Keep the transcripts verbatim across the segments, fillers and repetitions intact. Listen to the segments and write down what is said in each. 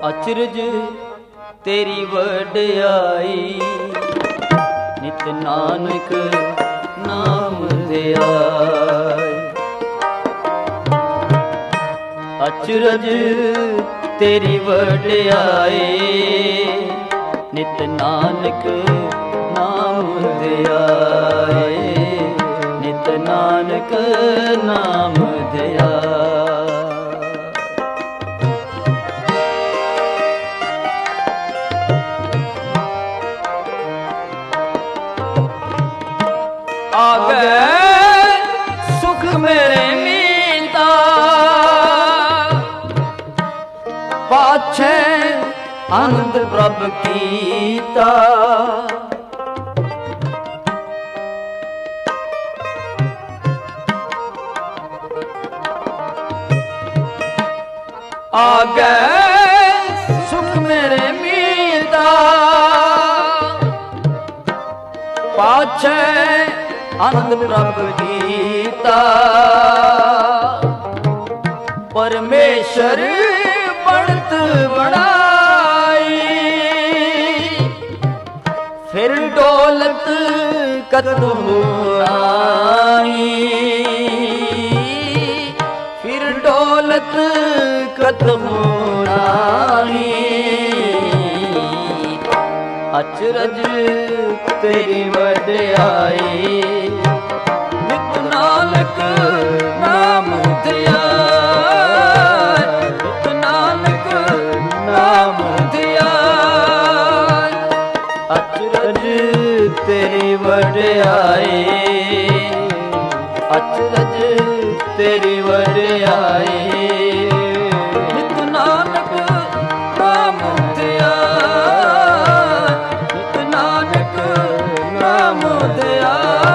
ਅਚਰਜ ਤੇਰੀ ਵਡਿਆਈ, ਨਿਤ ਨਾਨਕ ਨਾਮ ਧਿਆਏ। ਅਚਰਜ ਤੇਰੀ ਵਡਿਆਈ, ਨਿਤ ਨਾਨਕ ਨਾਮ ਧਿਆਏ, ਨਿਤ ਨਾਨਕ ਨਾਮ ਧਿਆਏ। ਆਗੇ ਸੁਖ ਮੇਰੇ ਮੀਤਾ, ਪਾਛੇ ਆਨੰਦ ਪ੍ਰਭ ਕੀਤਾ। ਆਗੇ ਸੁਖ ਮੇਰੇ ਮੀਤਾ, ਪਾਛੇ ਆਨੰਦ ਪ੍ਰਭ ਕੀਤਾ। ਪਰਮੇਸ਼ਰ ਬਣਤ ਬਣਾਈ, ਫਿਰ ਡੋਲਤ ਕਤਹੁ ਆਈ, ਫਿਰ ਡੋਲਤ ਕਤਹੁ ਆਈ। ਅਚਰਜ ਤੇਰੀ ਵਡਿਆਈ, ਨਿਤ ਨਾਨਕ ਨਾਮ ਧਿਆਏ, ਨਿਤ ਨਾਨਕ ਨਾਮ ਧਿਆਏ। ਅਚਰਜ ਤੇਰੀ ਵਡਿਆਈ, ਅਚਰਜ ਤੇਰੀ ਵਡਿਆਈ, ਨਿਤ ਨਾਨਕ ਨਾਮ ਧਿਆਏ, ਨਿਤ ਨਾਨਕ ਨਾਮ ਧਿਆਏ।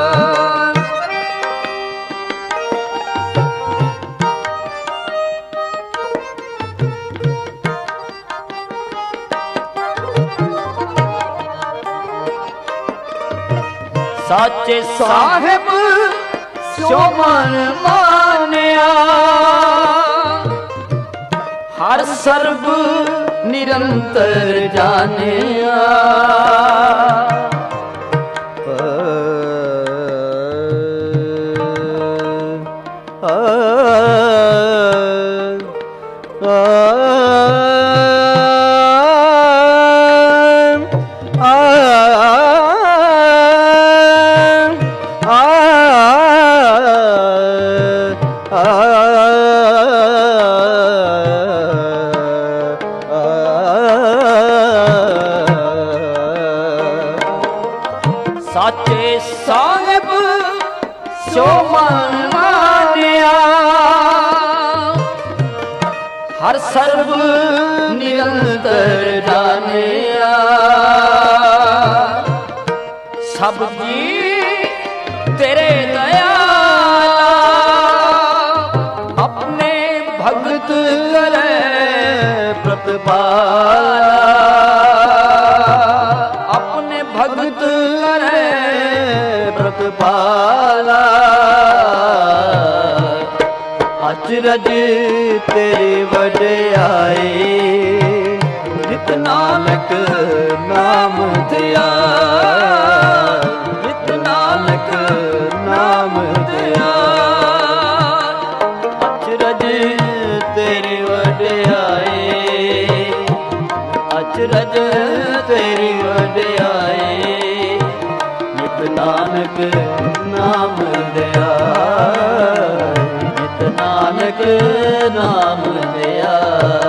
ਸਾਚੇ ਸਾਹਿਬ ਸਿਉ ਮਨ ਮਾਨਿਆ, ਹਰ ਸਰਬ ਨਿਰੰਤਰ ਜਾਣਿਆ। ਸਾਚੇ ਸਾਹਿਬ ਸਿਉ ਮਨ ਮਾਨਿਆ, ਹਰ ਸਰਬ ਨਿਰੰਤਰ ਜਾਣਿਆ। ਸਭ ਜੀ ਤੇਰੇ ਦਇਆਲਾ, ਆਪਣੇ ਭਗਤ ਕਰੇ ਪ੍ਰਤਪਾਲਾ, ਆਪਣੇ ਭਗਤ ਕਰੇ ਪ੍ਰਤਪਾਲਾ। ਅਚਰਜ ਤੇਰੀ ਵਡਿਆਈ, ਨਿਤ ਨਾਨਕ ਨਾਮ ਧਿਆਏ, ਨਿਤ ਨਾਨਕ ਨਾਮ ਧਿਆਏ। ਅਚਰਜ ਤੇਰੀ ਵਡਿਆਈ, ਅਚਰਜ ਤੇਰੀ ਵਡਿਆਈ, ਨਿਤ ਨਾਨਕ ਨਾਮ ਧਿਆਏ, ਨਿਤ ਨਾਨਕ ਨਾਮ ਧਿਆਏ।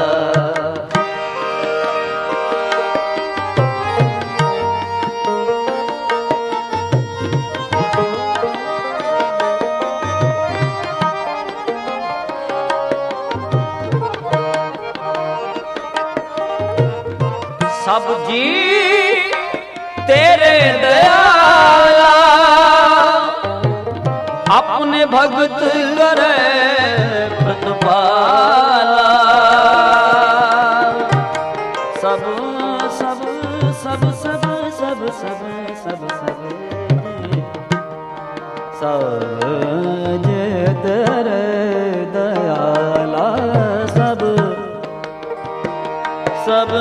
ਸਭ ਜੀ ਤੇਰੇ ਦਇਆਲਾ, ਆਪਣੇ ਭਗਤ ਕਰੇ ਪ੍ਰਤਪਾਲਾ। ਸਭ ਸਭ ਸਭ ਸਭ ਸਭ ਸਭ ਸਭ ਸਭ ਸਭ ਤੇਰੇ ਦਇਆਲਾ। ਸਭ ਸਭ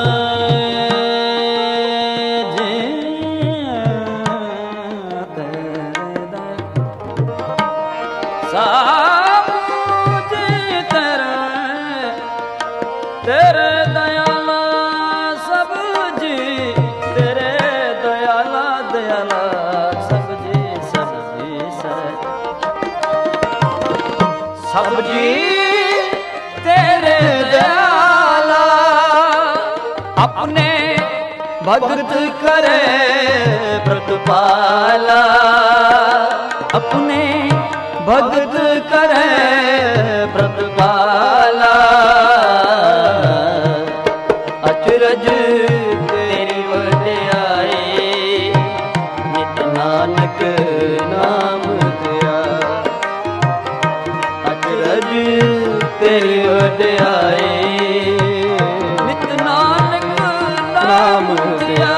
ਤੇਰੇ ਦਇਆਲਾ ਸਭ ਜੀ, ਤੇਰੇ ਦਇਆਲਾ ਦਇਆਲਾ ਸਭ ਜੀ, ਸਭ ਜੀ ਸਭ ਜੀ ਤੇਰੇ ਦਇਆਲਾ ਆਪਣੇ ਭਗਤ ਕਰੇ ਪ੍ਰਤਪਾਲਾ, ਆਪਣੇ ਭਗਤ ਕਰੇ ਪ੍ਰਤਪਾਲਾ। ਅਚਰਜ ਤੇਰੀ ਵਡਿਆਈ ਨਿਤ ਨਾਨਕ ਨਾਮ ਧਿਆ, ਅਚਰਜ ਤੇਰੀ ਵਡਿਆਈ ਨਿਤ ਨਾਨਕ ਨਾਮ ਧਿਆ,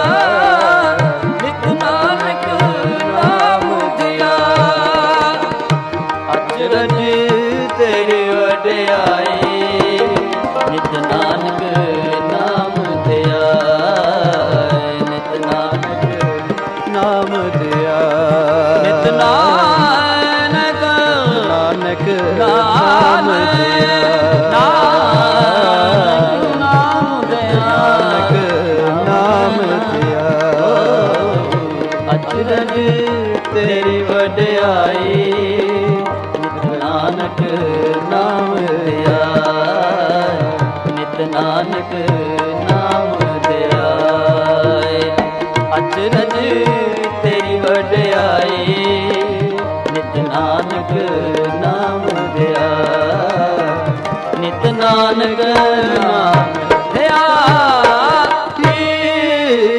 ਨਿਤ ਨਾਨਕ ਨਾਮ ਧਿਆ। ਅਚਰਜ ਤੇਰੀ ਵਡਿਆਈ ਨਿਤ ਨਾਨਕ ਨਾਮ ਧਿਆ, ਨਿਤ ਨਾਨਕ ਨਾਮ ਧਿਆ, ਨਿਤ ਨਾਨਕ ਨਾਨਕ ਨਾਮ ਧਿਆ, ਨਾਨਕ ਨਾਮ ਧਿਆ। ਅਚਰਜ ਤੇਰੀ ਵਡਿਆਈ ਨਿਤ ਨਾਨਕ ਨਾਮ ਧਿਆ, ਨਿਤ ਨਾਨਕ ਨਾਮ ਧਿਆਏ। ਅਚਰਜ ਤੇਰੀ ਵਡਿਆਈ ਨਿਤ ਨਾਨਕ ਨਾਮ ਧਿਆ, ਨਿਤ ਨਾਨਕ ਨਾਮ ਧਿਆਏ।